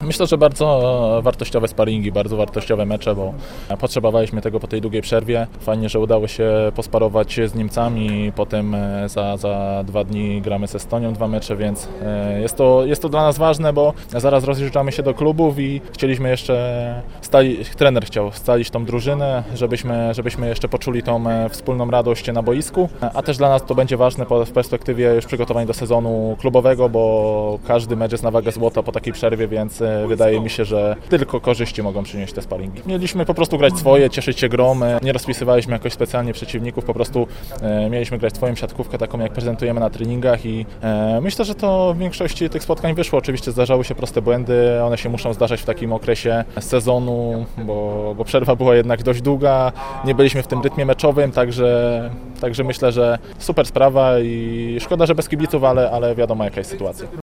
Myślę, że bardzo wartościowe sparingi, bardzo wartościowe mecze, bo potrzebowaliśmy tego po tej długiej przerwie. Fajnie, że udało się posparować z Niemcami, potem za 2 dni gramy z Estonią 2 mecze, więc jest to dla nas ważne, bo zaraz rozjeżdżamy się do klubów i chcieliśmy jeszcze, trener chciał scalić tą drużynę, żebyśmy jeszcze poczuli tą wspólną radość na boisku, a też dla nas to będzie ważne w perspektywie już przygotowań do sezonu klubowego, bo każdy mecz jest na wagę złota po takiej przerwie, więc wydaje mi się, że tylko korzyści mogą przynieść te sparingi. Mieliśmy po prostu grać swoje, cieszyć się grą, nie rozpisywaliśmy jakoś specjalnie przeciwników, po prostu mieliśmy grać swoją siatkówkę, taką jak prezentujemy na treningach i myślę, że to w większości tych spotkań wyszło. Oczywiście zdarzały się proste błędy, one się muszą zdarzać w takim okresie sezonu, bo przerwa była jednak dość długa, nie byliśmy w tym rytmie meczowym, także myślę, że super sprawa i szkoda, że bez kibiców, ale wiadomo jaka jest sytuacja.